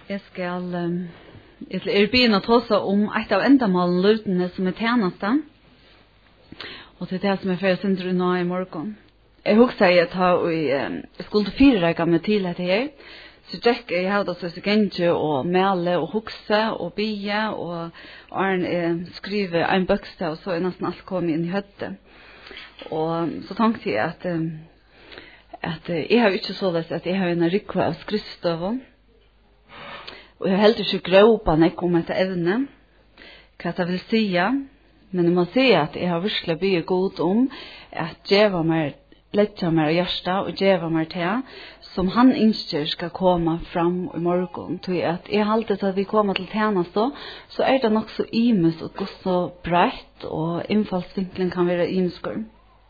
Jeg skal begynne å tåse om et av endamålen lutene som tjeneste. Og til det som ferdig sender nå i morgen. Jeg husker at jeg skulle fyrrekke med til dette her. Så jeg hadde så genge og male og hukse og bie og skrive en bøkste, og så nesten alt kommet inn i høttet. Og så tenkte jeg at jeg har ikke så lest at jeg har en rykve av skriftstøven. Og jeg har heller ikke gråpene om dette evne, hva det vil si. Men jeg må si at jeg har virkelig bygget godt om at djeva meg, letja meg av hjertet og djeva meg til, som han ønsker skal komme fram i morgen. Til at jeg har alltid at vi kommer til tjeneste, så det nok så imes og godt så breit, og innfallsvinkelen kan være imeskur.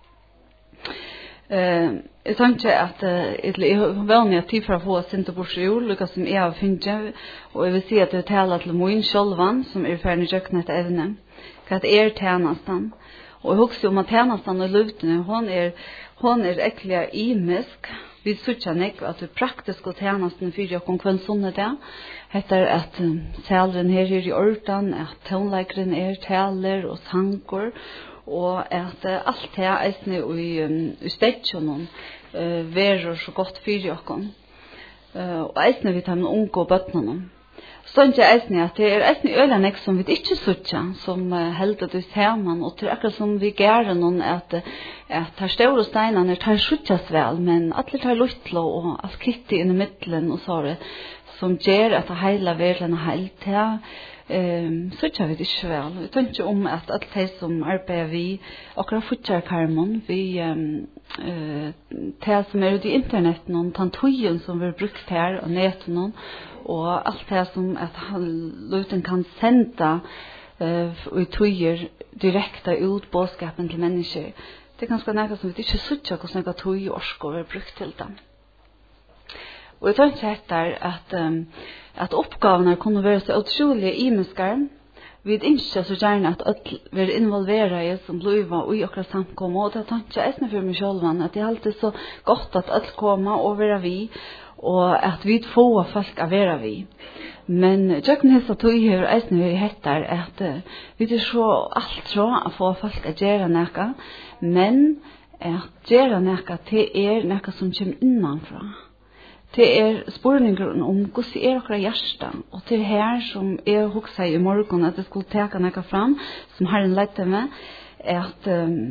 Jeg tenker at jeg har vanlig at tid for å få sint og borsjord, lukket som jeg har funnet, og jeg vil si at jeg taler til min sjølvan, som ferdig kjøkken etter evne, hva det tjenesten. Og jeg husker om at tjenesten og lutene, hun egentlig imisk. Vi sørger ikke at det praktiske tjenesten for å komme sånn det, etter at seleren her i orten, at tonleikeren taler og sanger, og at alt det eisne i stedsjonen verer så godt for oss. Og eisne vi tar med unge og bøttene. Sånn er eisne at det eisne øyne som vi ikke sørger, som heldet det sammen, og det akkurat som vi gjør noen at her store steinene tar sørges vel, men alle tar luttlo og alt kittet inn i midtelen og så som gjør at det hele verden er helt til. Så ikke vi ikke vel. Vi tenker om at alle de som arbeider vi, akkurat fortsatt karmon, vi til som ute i internetten, og tantøyen som vi brukt her, og neten, og alt det som at luten kan sende og tøyer direkte ut bådskapen til mennesker. Det ganske noe som vi ikke sørger hvordan noe tøy og orsk vi brukt til dem. Og jeg tenker etter at oppgavene kunne være så utrolig imiskere. Vi ønsker så gjerne at alle vil involvere i som blir i akkurat samkommet. Og det tenker jeg for meg selv, at det er alltid så godt at alle kommer og være vi, og at vi får folk å være vi. Men Jøkken Hessa tog her eisne vi heter at vi så alt så å få folk å gjøre noe, men at gjøre noe til noe som kommer innenfra. Det spørninger om hvordan akkurat hjertet, og til her som jeg husker i morgen at jeg skulle ta noe fram, som Herren lette meg, at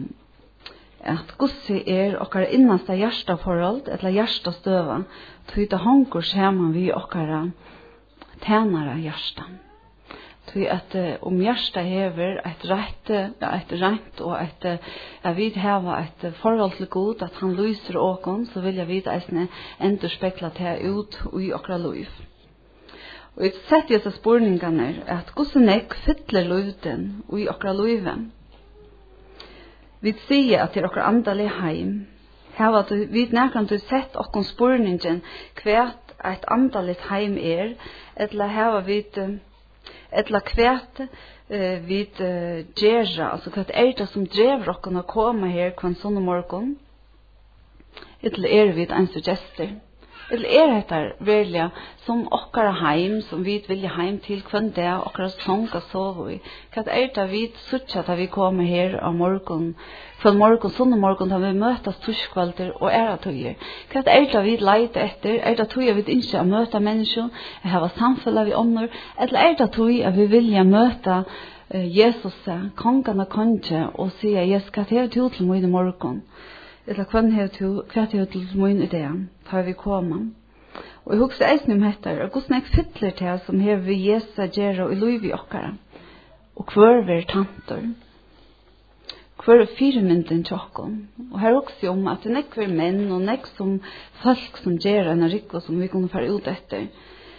hvordan akkurat innenste hjerteforhold, eller hjertestøve, til det hanker sammen vi akkurat tjenere hjertet. Til at om hjertet hever et rent og jeg vil heve et forhold til Gud, at han lyser åken, så vil jeg vite eisne enda spekla til ut i akkurat liv. Og jeg setter disse spørningene at hvordan jeg fyller lyden i akkurat livet. Vi sier at det akkurat andelig heim. Vi nærkant har sett akkurat spørningen hva et andelig heim eller her vi etla kvæt vid gjerra, altså hva det som drev okken å komme her kvann sånn morgen, etla vid en suggester. Etla dette velja som okkara heim, som vi vilja heim til kvann det, okkara sång og sove i. Hva det vid sutja da vi kommer her av morgen, kvann morgen, sånn morgen, da vi møtas torskvalter og tøyer. Hva det vi leite etter, det tøyer vi ikke å møte mennesker, å ha samfunnet vi ånder, eller det tøyer vi vilja møte Jesus, kongen og konge, og sier, Jesus, hva det til til min morgen? Eller hva det til min idé, tar vi komme. Og jeg husker eisen om dette, og hvordan jeg fyller til som her vi Jesus gjør i liv i okkara, og hver vi tanter. Hver firemynden tjokken. Og her også om at det nekker menn og nekk som folk som gjør en rikk som vi kunne føre ut etter.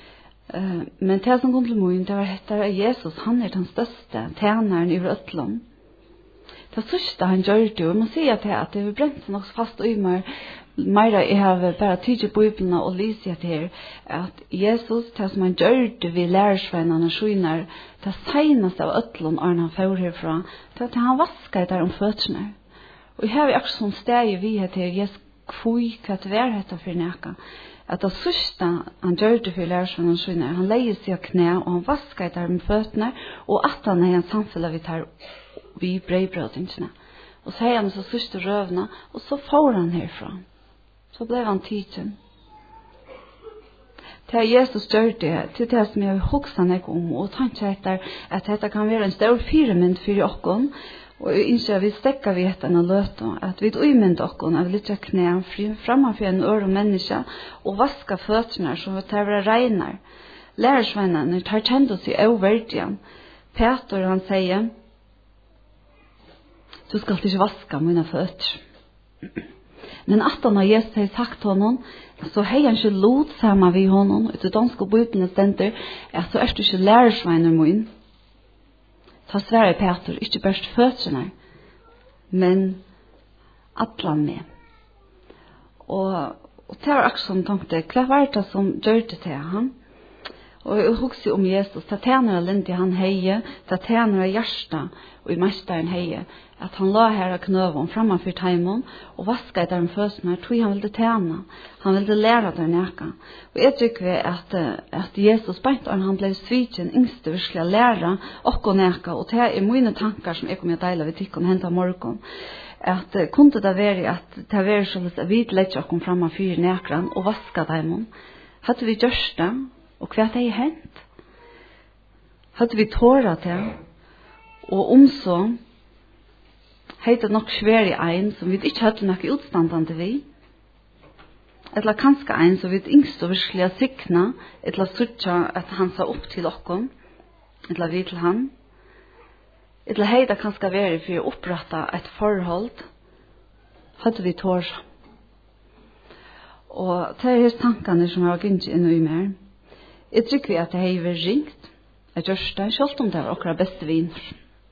Men det som kom til min, det var dette Jesus, han den største tjeneren i Røtland. Det sørste han gjør det, og jeg må si at det er brent nok fast i meg, Meira, jeg har bare tidlig på Bibelen og lyser til at Jesus, det som han gjør det vi lærersvennerne skjønner, det seneste av øtlån han får herfra, det at han vasker der om føttene. Og her har vi akkurat sånn steg vi til Jesus kvøy, hva det var dette for nækka. at det sørste han gjør det for lærersvennen sine, han leier seg av knæ, og han vasker der med føttene, og at han er en samfunn vi tar vi brødbrødingene. Og så har han så sørste røvene, og så får han herfra. Så ble han tidsen. Til Jesus gjør det, til det som jeg har hukset meg om, og tanke etter at dette kan være en stor firemynd for oss, og jeg ønsker at vi stekker vi etter en løte, at vi umynder oss, at vi lytter knæ fremmefra en øre menneske, og vasker føttene som vi tar være regner. Lærersvennene tar kjent oss i oververdigen. Peter han sier, du skal ikke vaske mine føtter. Men at han har Jesus har sagt honom, så har han ikke lot sammen ved honom, ut av danske bøyblene stender, at så er du ikke lærersveiner min. Ta svære Peter, ikke bare føtterne, men atlan med. Og det var akkurat som tenkte, hva var det som gjør det til han? Og jeg husker om Jesus, ta tjener lindig han heie, ta tjener hjertet, og i mesteren heie, at han la her av knøven framfor teimen, og vaska etter den fødselen, jeg tror han ville tjene, han ville lære der nækka. Og jeg tykker at Jesus beint, og han ble svitjen yngste virkelig å lære okko nækka, og det er mine tankar som jeg kommer til å deile ved tikkene hentet morgen, at kunne det være at det var sånn at vi lette okko framfor nækran, og vaska teimen. Hadde vi gjørst det, og hva det er hent? Hadde vi tåret til, og så heter nok svær i ein som vi ikke hadde noe utstandende vi, eller kanskje ein som vi yngst og virkelig sikna, eller sutja at han sa opp til okken, eller vi til han, eller heter kanskje være for å opprette et forhold, hadde vi tåret. Og det er tankene som har gynt inn i mer. Jeg tror at det har vært ringt, jeg gjør det, selv om det var akkurat beste viner.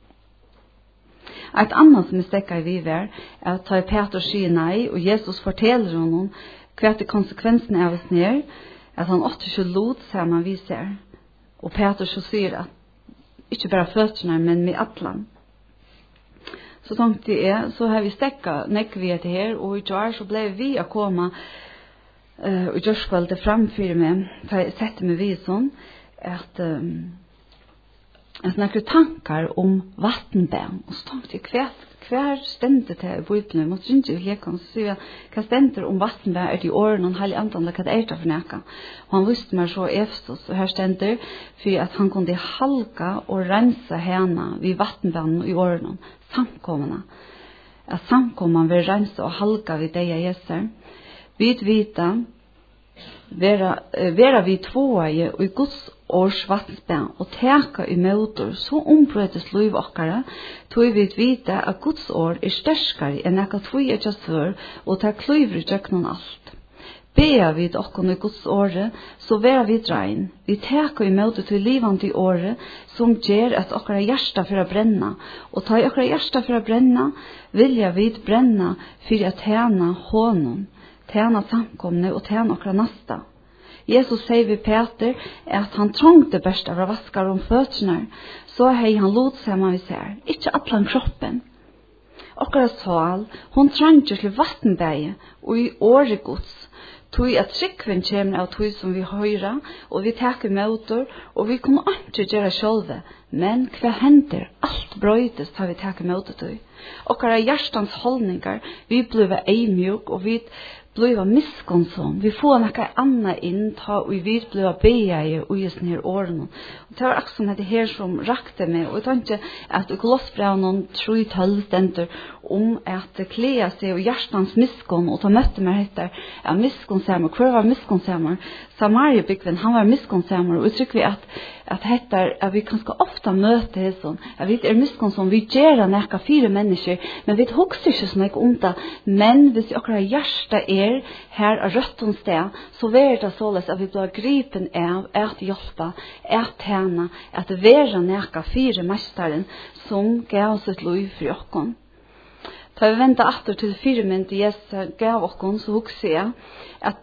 Et annet som stekker vi ved, er at ta Peter sier nei, og Jesus forteller honom hva er konsekvensen av oss ned, at han åtte ikke lot sammen vi ser. Og Peter så sier at ikke bare føttene, men med atlan. Så tenkte jeg, så har vi stekket nekker vi etter her, og i dag så ble vi å komme og gjørskvalget framfyr meg, for jeg setter meg vid sånn, at jeg snakker tankar om vattenbæn, og så tenkte jeg, hver stender det i Bibelen, jeg måtte ikke leke, så sier jeg, hva stender om vattenbæn er det i årene, og heilig antallet, hva det er det for nækka. Og han visste meg så Efesos, og her stender, for at han kunne halka og rense henne vid vattenbæn i årene, samkommende. At samkommende vil rense og halka vid det jeg gjesser. Vid vita, vera vi tvåaje og i Guds års vattensbæn og teka i møter, så ombrøtes liv okkara, tog vi vita at Guds år er sterskare enn eka tvoi er svør, og ta kløyver i tjøknen alt. Bea vid okkon i Guds åre, så vera vi drein. Vi teka i møter til livande i åre, som gjer at okkara hjärsta for å brenna, og ta i okkara hjärsta for å brenna, vilja vid brenna for å tjena honom, tjena samkomne og tjena okra nasta. Jesus sier ved Peter at han trengte best av å vaske om føttene, så hei han lot seg man vi ser, ikke atlan kroppen. Okra sal, hun trengte til vattenbeie og i åregods, tog at tryggven kommer av tog som vi høyrer, og vi teker møter, og vi kunne ikke gjøre sjølve, men hva hender? Alt brøytes da vi teker møter tog. Okra hjertans holdningar, vi blir eimjuk, og vi blir miskonsom. Vi får noe annet inn, og vi blir beie og i sånne her årene. Og det var også det her som rakte meg, og jeg tenkte at Kolossbrevnen 3:12 stender om at klea seg og hjertens miskon, og ta møtte meg etter at miskonsamer. Hvor var miskonsamer? Samariebygven, han var miskonsamer, og jeg tror vi at vi kanskje ofte møter det sånn, at vi miskonsom, vi gjør nekka 4 mennesker, men vi husker ikke sånn om det, men hvis akkurat hjertet her av røtten sted, så er det således at vi blir gripen av at hjelpe, at tjene, at være nekka 4 mesteren som gav sitt liv for oss. Da vi ventet etter til 4 minutter Jesus gav oss, så husker jeg at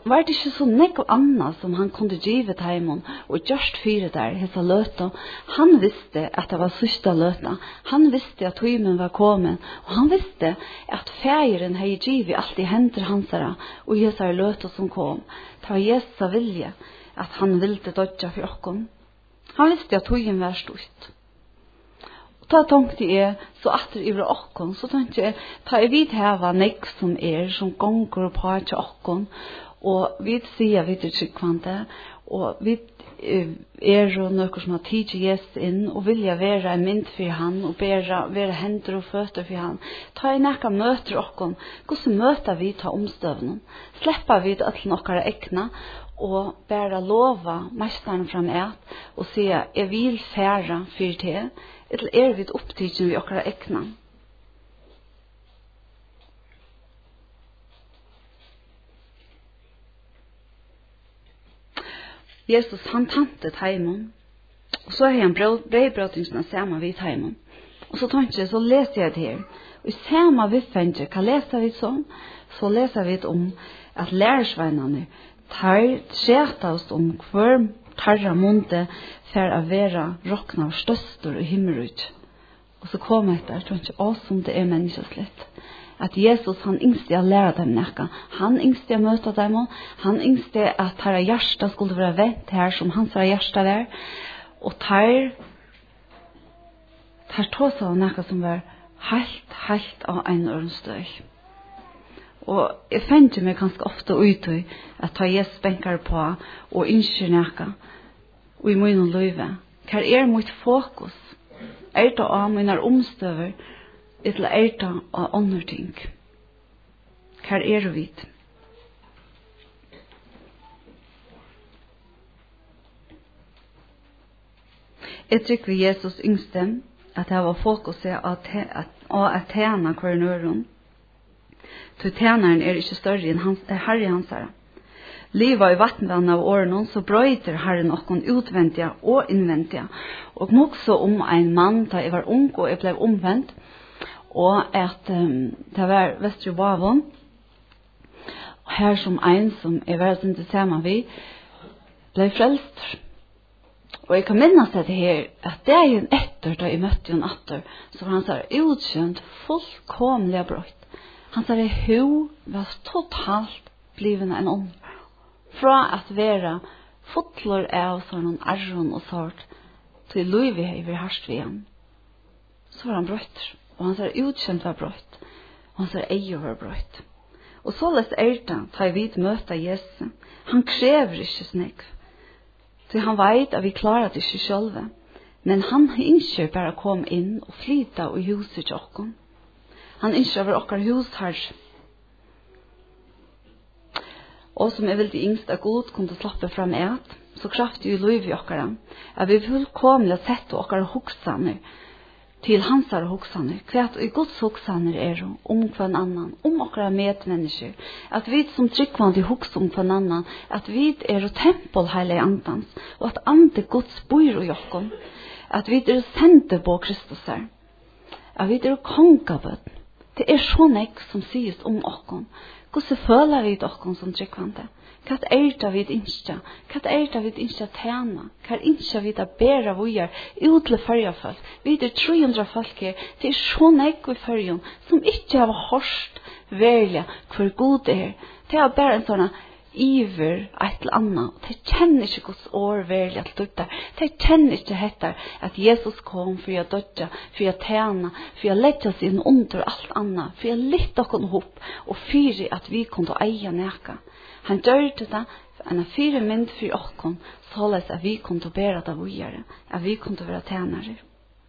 var det ikke så nekk annet som han kunne give teimon og just fire der, hessa løta. Han visste at det var sista løta. Han visste at tøymen var kommet, og han visste at feiren hei givet alt i hender hansara og hessa løta som kom. Det var Jesu vilje at han ville dodja for okkon. Han visste at tøyen var stort. Ta tenkte jeg, så atter i okkon, så tenkte jeg, ta jeg vidt heva nekk som gonger på til okkon, og vi sier vi til tryggvante, og vi jo noe som har tid til Jesus inn, og vilja være en mynd for han, og være hender og føtter for han. Ta jeg nekka møter okkon, hvordan møter vi ta omstøvnen? Slipper vi til nokkara ekna, og bare lova mesteren fram et, og sier, jeg vil færa for det, eller vi opptidsen vi okkara ekna? Jesus han tante teimon, og så har han brevbrøtingsene sammen vid teimon. Og så tenkte jeg, så leser jeg det her. Og i samme viffenje, hva leser vi sånn? Så leser vi om at lærersveinene tar skjetast om hver tarra munde for å være rokna av støster og himmelrut. Og så kom jeg etter, tenkte jeg, som det menneskeslitt. At Jesus han yngste å lære dem nekka. Han yngste å møte dem, han yngste at herre hjärsta skulle være vent her som hans herre hjärsta var. Og tar tås av nekka som var helt av en ørnstøy. Og jeg finner meg ganske ofte ut i at ta Jesus benkar på og yngste nekka og i min løyve. Hva mitt fokus? Det av mine omstøver eller det av andre ting? Hva det vidt? Jeg trykker Jesus yngste at det var fokuset at tjene hver nøren. Så tjeneren ikke større enn herre hans herre. Livet i vattnet av årene, så brøyter Herren okkon utvendige og innvendige. Og nok så om en mann da jeg var ung og jeg ble omvendt, og at det var Vestre Bavon, og her som en som jeg var sin til sammen vi, ble frelst. Og jeg kan minnes det her, at det er en etter da jeg møtte en atter, så var han så utkjent, fullkomlig brøyt. Han sa det, hun var totalt blivende en ånd. Fra at være fotler av sånne arron og sort, til løyve i harst ved han. Så var han brøyt. Og han sa utkjent var brøyt. Og han sa eier var brøyt. Og så lest Erta, ta jeg vidt møte Jesus. Han krever ikke snakk. Så han vet at vi klarer det ikke selv. Men han ønsker bare å komme inn og flyte i huset til oss. Han ønsker over okker hus her. Og som jeg vil til yngst at Gud kunne slappe frem et, så kraftig jo løy vi okkara, at vi fullkomlig sette okkara hoksaner til hansar hoksaner, hva i Guds hoksaner om hver annan, om okkara medmennesker, at vi som tryggvand i hoks om hver annan, at vi tempel heile andans, og at ande Guds bor i okkon, at vi sendte på Kristus her, at vi kongabød. Det så nek som sies om okkon. Hvordan føler vi okkon som tryggvande? Hva det vi innskja? Hva det vi innskja tjena? Hva innskja vi da bæra vujar ut til fyrjafolk? Vi 300 folk her. Det så nek i fyrjon som ikke har hørt verlig hvor god det Det er bare en sånn iver et eller annet. De kjenner ikke Guds år verlig at døtta. De kjenner ikke etter at Jesus kom for å døtta, for å tjene, for å lette oss inn under alt annet, for å lytte oss opp, og for at vi kunne eie neka. Han gjør det en av 4 mynd for oss, således at vi kunne bære det videre, at vi kunne være tjenere.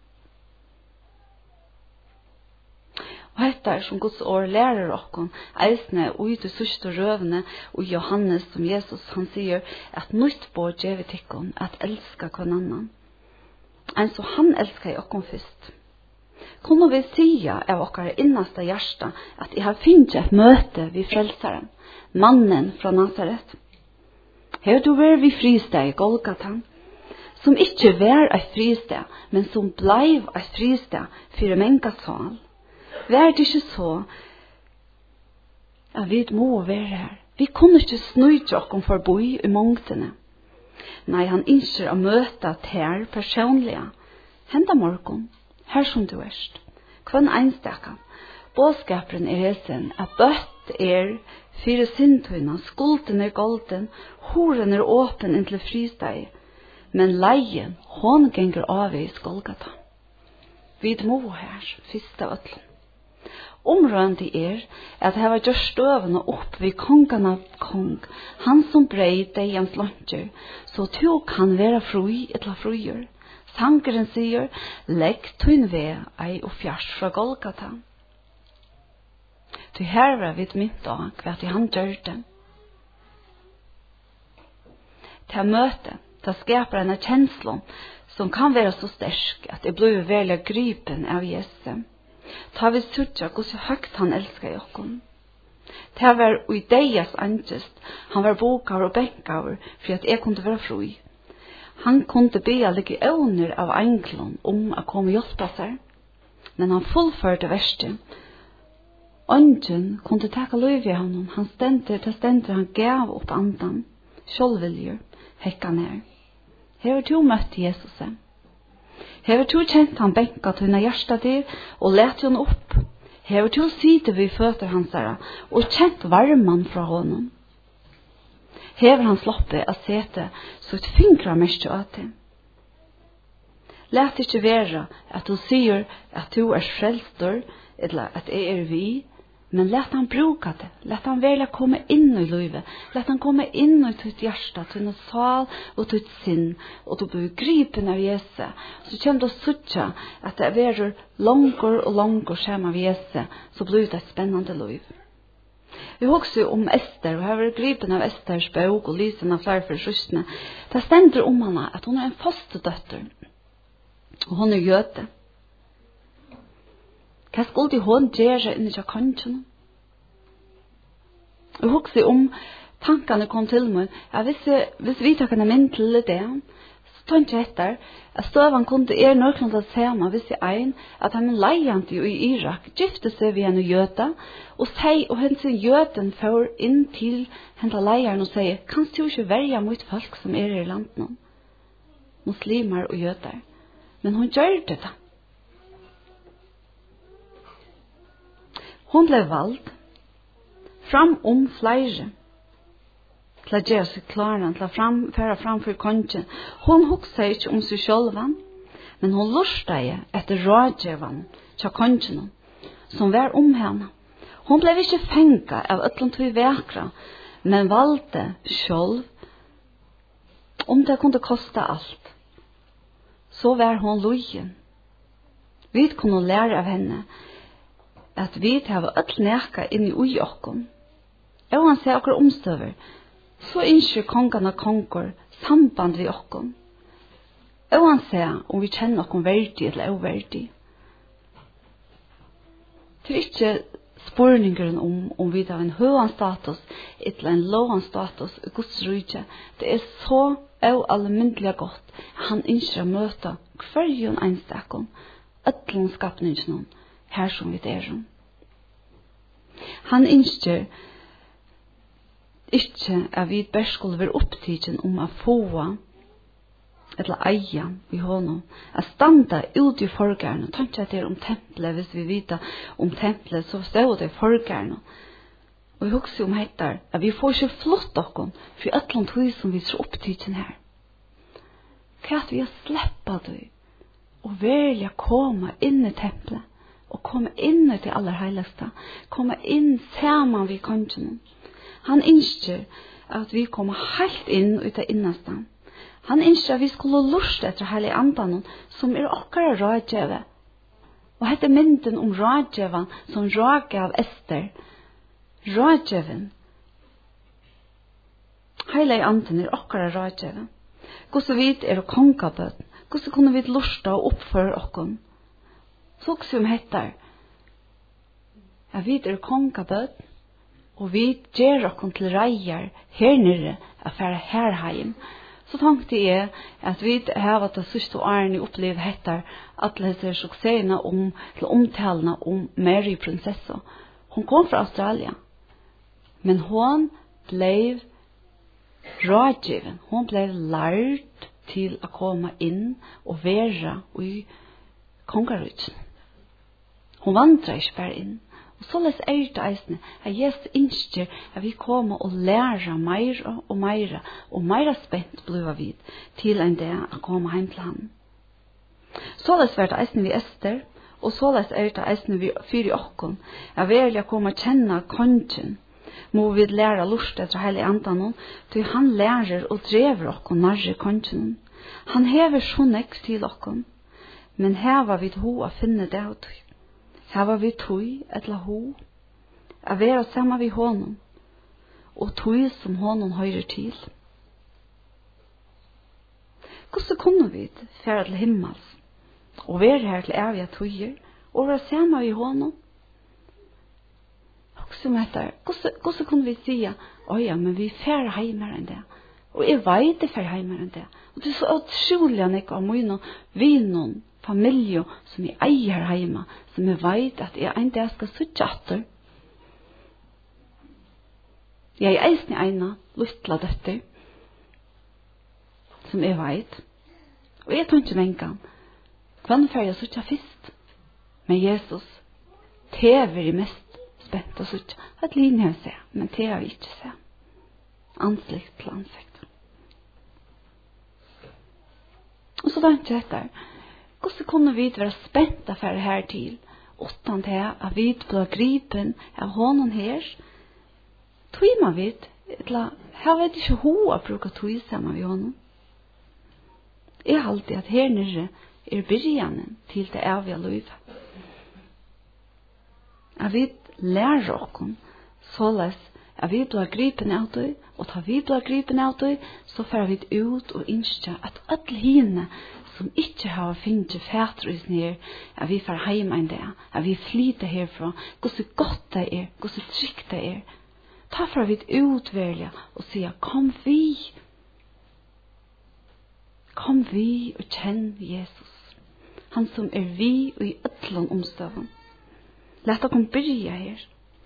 Og dette som Guds år lærer oss, eisne og ut i sørste røvene, og Johannes som Jesus, han sier at nytt på djevetikken, at elska hver annan. En så han elsker oss først. Kunne vi sige av okkar innaste hjärsta at jeg har finnet et møte vid frelseren, mannen fra Nazaret. Her du var vi fristeg i Golgata, som ikke var et fristeg, men som blei et fristeg for en mengasal. Vær det ikke så at vi må være her, Vi kunne ikke snøyde oss forbi i mångtene. Nei, han ønsker å møte ter personlige. Henda morgon, her som du erst. Kvann einstaka. Båskaperen hesen at bøtt fire sintøyna, skulden golden, horen åpen inntil fristeg. Men leien, hon genger av i Golgata. Vid mo her, fyrst av ötlen. Omrørende at det var gjort støvende opp vid kongen av kong, han som brei deians langer, så to kan være fri etla fruer. Sangeren sier, legg tøyn ved ei og fjers fra Golgata. Du her var vid mitt dag, hva han gjør det. Til møte, ta skaper en kjenslo som kan være så sterk at det blir veldig gripen av Jesus. Ta vi sutja hvordan høgt han elsker jokken. Det var i deias angest, han var bokaver og benkaver for at jeg kunne være fri. Han kunne be like åner av englene å komme og hjelpe seg. Men han fullførte verset. Ånden kunne takke løy ved honom. Han stendte, han gav opp andan. Sjølviljer, hekka ned. Hever du møtt Jesus? Hever du kjent han benka til henne hjertet til og let henne opp? Hever du sitte ved føtter hans her og kjent varman fra honom? Hever han sloppet av sete så et fingre mest til at det. Let ikke være at du sier at du frelster eller at jeg vi, men let han bruka det. Let han velja komme inn i livet. Let han komme inn i ditt hjärta, til din sal og ditt sinn. Og du blir gripen av Jesus. Så kommer du å sutja at det er langer og langer skjema av Jesus, så blir det et spennende liv. Vi husker om Ester, og har vært gripen av Esters bok og lysen av flere forsøkene. Det stender om henne at hun er en fosterdøtter. Og hun er jøde. Hva skulle hun gjøre inni til kongen? Og husker om tankene kom til meg, at hvis vi tar en mynd til det, så tenkte jeg etter at støven kunne nøklen til å se meg hvis jeg at han leiant i Irak gifte seg ved en jøde, og hennes jøden får inn til henne leieren og sier, kan du ikke velge mot folk som i landet nå? Muslimer og jøder. Men hun gjør det da. Hun ble valgt fram flere til å gjøre seg klare, til å føre fram for kongen. Hun hukte ikke om seg selv, men hun lurte etter rådgjøven til kongen, som var om henne. Hun ble ikke fengt av øtlen til vekra, men valgte selv om det kunne koste alt. Så var hun lojen. Vi kunne lære av henne at vi har øtl neka inn i ui okkom. Og han ser okkur omstøver, så innskjer kongen og konger samband vi okkom. Og han ser om vi kjenner okkom verdig eller uverdig. Det er ikke spurningeren om vi har en høyan status eller en lågan status i Guds rydde. Det er så almindelig godt han innskjer å møte hverjon einstakom, øtlen skapningen her som vi er om. Han innskjer ikke at vi bare skulle være opptidsen om å få eller eie i hånden, at standa ut i forgærne. Tenk at det om tempelet, hvis vi vet om tempelet, så står det forgærne. Og vi husker om heter, at vi får ikke flott dere, for et eller annet som vi ser opptidsen her. Hva at vi har sleppet det, og velge å komme inn i tempelet, og komme inn i det aller heiligste, komme inn sammen ved kongen. Han ønsker at vi kommer helt inn i det innerste. Han ønsker at vi skulle luste etter hele andan, som akkurat rådgjøve. Og dette mynden om rådgjøven som rådgjøv av Ester. Rådgjøven. Hele andan akkurat rådgjøve. Hvordan vi kongabøten? Hvordan kunne vi luste og oppføre oss? Så som heter, at vi kongabøten, og vi gjør oss til reier her nere, at fære her hjem. Så tenkte jeg at vi har det siste årene opplevd heter alle disse suksessene til omtalene om Mary prinsessa. Hun kom fra Australia, men hun blev rådgiven. Hon blev lærd til å komme inn og være i kongarutsen. Hon vandrer ikke bare inn. Og så les det eisene at Jesus ønsker at vi kommer og lærer mer og mer, og mer spent blir vi til en dag å komme hjem til ham. Så les det eisene vi Ester, og så les det eisene vi fyrer okken, at vi vil komme og kjenne kongen, må vi lære lust etter hele andan, til han lærer og drever okken nærre kongen. Han hever så nekst til okken, men her var vi ho å finne det av tog. Her var vi tog, etla ho, å være sammen vi honom, og tog som honom høyrer til. Hvordan kunne vi fære til himmels, og være her til evige tøyer, og være sammen vi honom? Hvordan kunne vi si, ja, men vi fære heimer enn det, og jeg vet det fære heimer enn det, og det er så utrolig enn jeg av mine vinen, familie som jeg eier hjemme, som jeg vet at jeg en dag skal sitte etter. Jeg er eisen i ene luttla døtter, som jeg vet. Og jeg tar ikke mengen, hvordan får jeg sitte først? Men Jesus, tever i mest spent å sitte. Et linje jeg ser, men det har vi ikke se. Ansikt til ansikt. Og så tenkte jeg etter, hvordan kunne vi være spente for det her til, utan til at vi ble gripen av hånden her? Tog man vidt, eller her vet ikke hun å bruke tog sammen med hånden. Jeg har alltid at her nere er begynnelsen til det evige livet. At vi lærer oss således at vi blir gripen av det, og da vi blir gripen av det, så får vi ut og innskje at alle hine som ikke har finnet fætrisen her, at vi får hjemme en dag, at vi flyter herfra, hvordan godt det er, hvordan trygt det er. Da får vi utvelge og sier, kom vi og kjenn Jesus. Han som er vi og i ødlån omstøven. Lett oss begynne her.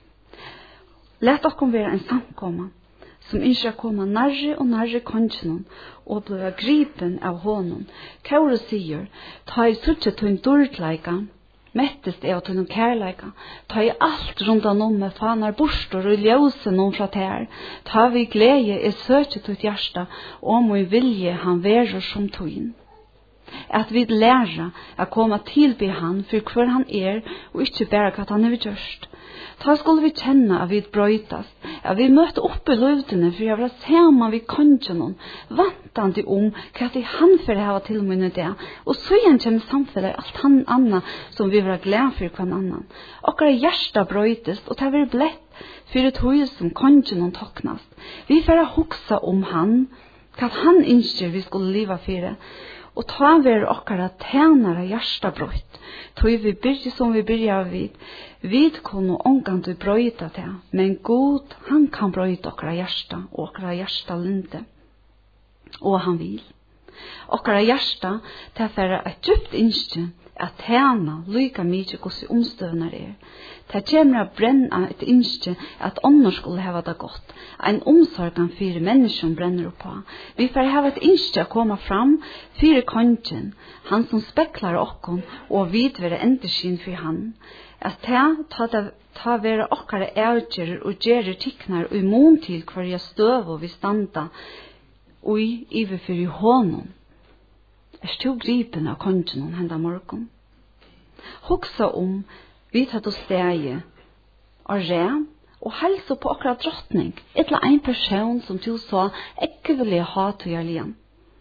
Lett oss være en samkommer, som ikke kommer nærre og nærre kongen og blir gripen av hånden. Kaure sier, ta i suttje til en dårtleika, mettest er til en kærleika, ta i alt rundt om med faner borster og ljøse noen fra ter, ta vi glede i søtje til et hjerte, og må i vilje han være som togin. At vi lærer å komme tilby han for hver han er, og ikke bare hva han har gjort. Da skulle vi kjenne at vi brøytast, at vi møter opp i løvdene for å være sammen ved kongen, vantende om hva det han for å ha til munne det, og så igjen kommer samfunnet alt han annet som vi var glad for hver annen. Okkara hjärsta brøytest, og det har vært blett for et hus som kongen toknast. Vi får huksa om han, hva han ønsker vi skulle leve for, og ta ver okkara tænare hjertabrøyt, tog vi byrje som vi byrja vid. Vi kunne omgang til brøyta til, men Gud, han kan brøyta okkara hjerta og okkara hjerta linde. Og han vil. Okkara hjerta til å være et djupt innskje at tjena lyka mykje hos omstøvner er. Det kommer å brenne et innskje at ånder skulle hava det godt. En omsorgan for mennesken brenner opp på. Vi får hava et innskje å komme fram for kongen, han som speklar okkon og vidvere endersyn for han. At ta være okkara avgjerer og gjerer tikknar og imon til hver jeg støv og vi standa og iverfor i hånden. Er du gripen av kongen henda morgon? Hugsa vi tatt oss stegi og ren og helse på akkurat drottning, etla en person som du sa ikke ville ha til å gjøre.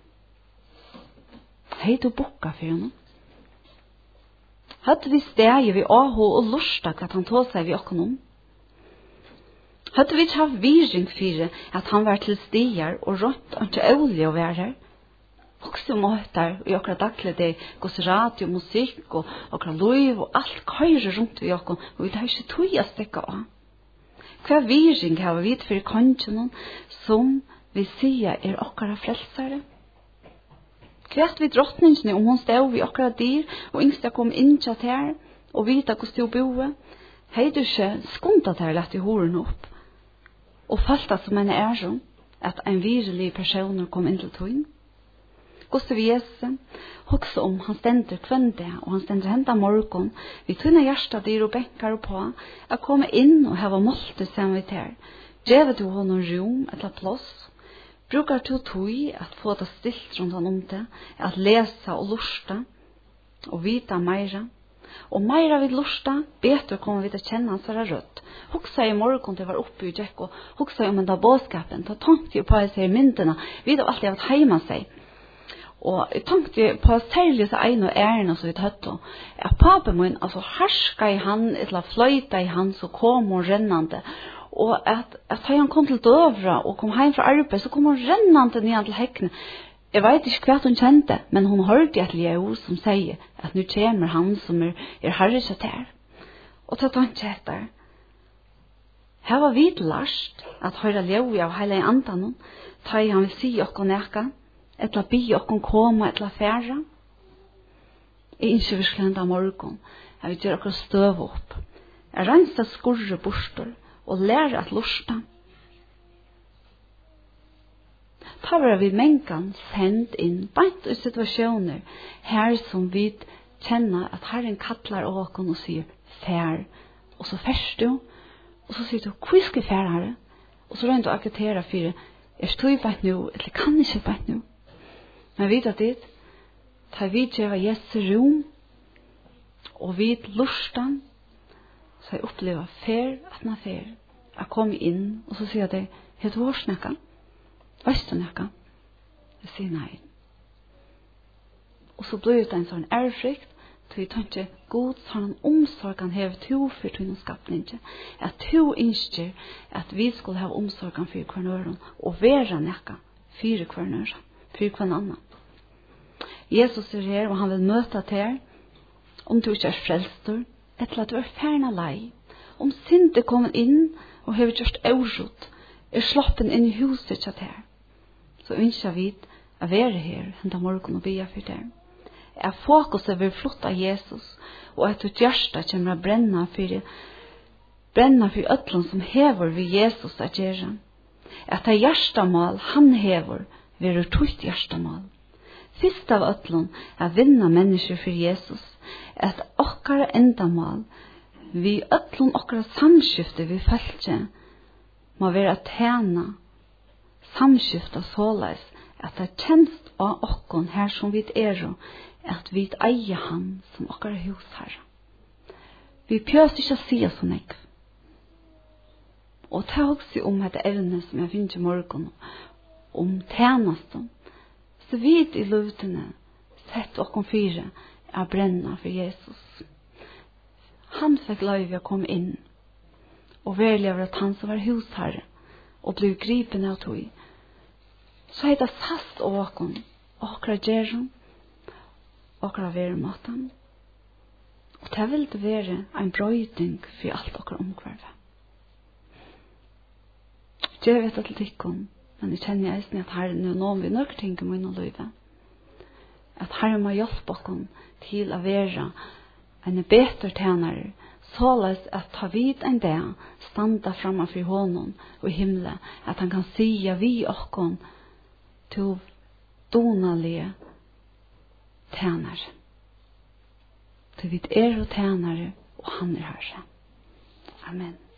Hei du bokka for henne? Hadde vi stegi vi åho og lusta hva han tog seg vi okkonom? Hadde vi ikke hatt viring for at han var til stier og rått og ikke olje å være her? Også måter i okra daglig det gos radio, musikk og okra liv og alt køyre rundt vi okkom, og vi har ikke tog å stekke av. Hva viring har vi for kongen som vi sier er okra frelsare? Hva vi drottningene om hun stod vi okra dyr og yngste kom inn til her og vite hvordan du boer? Hei du ikke skundet her lett i horen opp? og følte det som en ære at en virkelig person kom inn til tøyen. Gustav Jesus hoksa han stender kvende, og han stender henta morgon, vi tøyna hjärsta dyr og benkar på, at komme inn og hava måltid sammen vi ter. Djevet du honom rom, etla plås, brukar du tøy at få det stilt rundt han om det, at lesa og lusta, og vita meira. Og meira vid lusta, betur kommer vi til å kjenne hans være rødt. Hoksa i morgon til jeg var oppe i Jack, og hoksa om enda bådskapen, ta tankt jo på jeg ser myndene, vi har alltid hatt heima seg. Og jeg tenkte på særlig så ein og ærene som vi tatt og at papen min, altså harska i han, eller fløyta i han, så kom hun rennande. Og at han kom til døvra og kom heim fra arbeid, så kom hun rennande ned til hekkene. Jeg vet ikke hva hun kjente, men hun hørte et ljø som sier at nå kommer han som herre seg til. Og så tenkte jeg etter. Her var vi lært at høre ljø av hele andan, ta han vil si okkur neka, etla bi okkur koma, etla færa. Jeg innskjer virkelig enda morgon, jeg vil gjøre okkur støv opp. Jeg renser skurre borster, og lære at lusta. Ta var vi mengan sendt inn, beint i situasjoner, her som vi kjenner at Herren kallar åkon og sier, fær, og så færst du, og så sier du, hva skal fær herre? Og så røyner du å akkutere for, stod beint nå, eller kan ikke beint nå. Men vi vet dit, ta vi gjør Jesu rom, og vi lustan, så jeg opplever fær, at man fær, jeg kom inn, og så sier jeg, het du snakka? Veist du nekka? Jeg sier nei. Og så blir det en sånn ærefrykt, så jeg tenker, God, sånn omsorgen hever to for tøyne skapning, at to innskjer at vi skulle ha omsorgen for hver nøren, og være nekka for hver nøren, for hver annan. Jesus er her, og han vil møte til om du ikke er frelster, etter at du er ferna lei, om synd er kommet inn, og hever gjort eurot, er sloppen inn i huset til her. Så ønsker vi å være her, henta morgen og bya for det. At fokuset vil flott av Jesus, og at ditt hjerte kommer å brenne for øtlen som hever ved Jesus å gjøre. At det hjertemål han hever, vil tutt hjertemål. Fyrst av øtlen er vinna mennesker for Jesus, at okkara endamål, vi øtlen okkara samskifte vi følger, må være tjena samskifta såleis at det kjenst av okkon her som vi at vi eier han som okkara husherre. Vi pjøs ikke å si oss nek. Og ta også om dette evne som jeg finner i morgen, om tjenesten, så vi i løvdene sett okkon fire er brenna for Jesus. Han fikk lov å komme inn, og verlever at han som var husherre, og blev gripen av tog. Så er det fast åkon, okra gjeron, okra veremåten. Og det vil det være en brøyding for alt okra omkvarve. Jeg vet at tikkun, men jeg kjenner eisen at Herren er noen vi nøkker ting i min liv. At Herren må hjelpe okon til å være en bedre tjenere, såleis at ta vid en dag standa framfor honom og i himmelen, at han kan sia vi okkon til donalige tjenere. Til vi og tjenere, og han Herre. Amen.